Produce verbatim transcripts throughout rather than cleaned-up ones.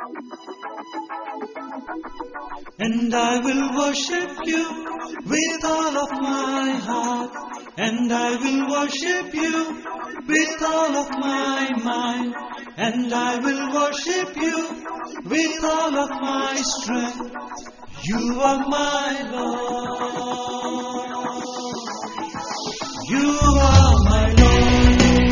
And I will worship you with all of my heart. And I will worship you with all of my mind. And I will worship you with all of my strength. You are my Lord. You are my Lord.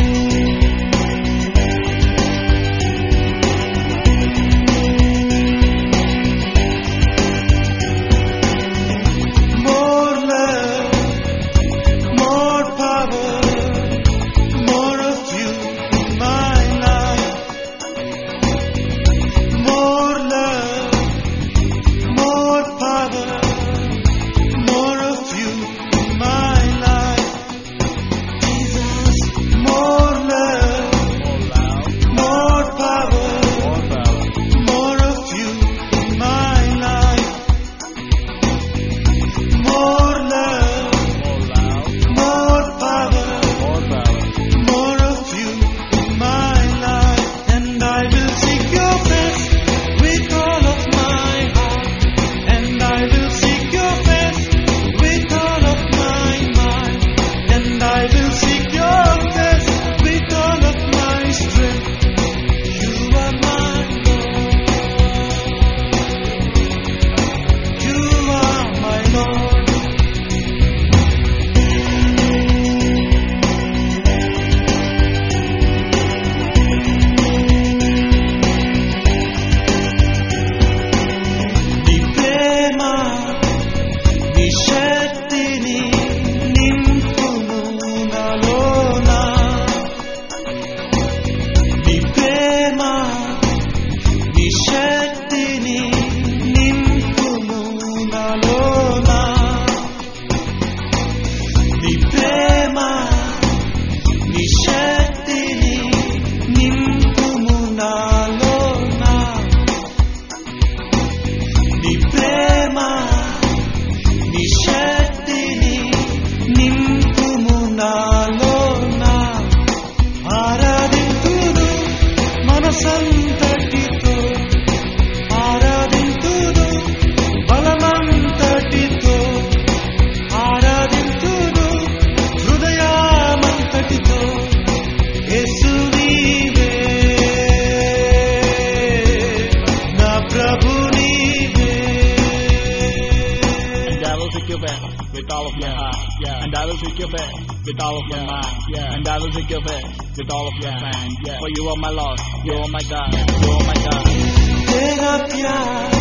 With all of my heart, yeah. And I will seek your face with all of my mind, yeah. And I will seek your face with all of my mind, yeah. For you are my Lord, you are my God, you are my God. तेरा प्यार,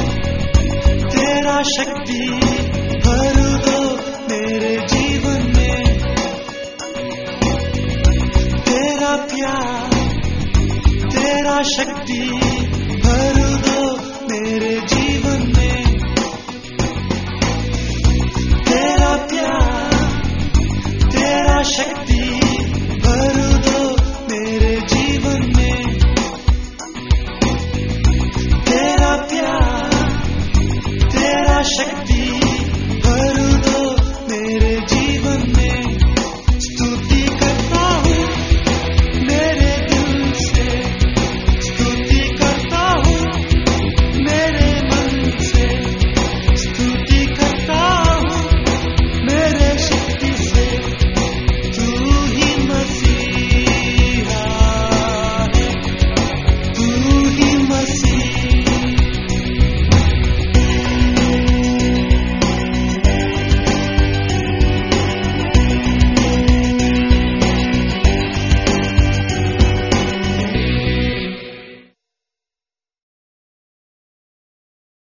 तेरा शक्ति भर दो मेरे जीवन में. तेरा प्यार, तेरा शक्ति